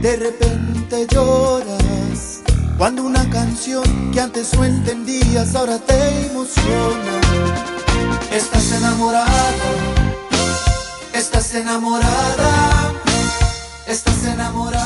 De repente lloras cuando una canción que antes no entendías ahora te emociona. Estás enamorado, estás enamorada, estás enamorada.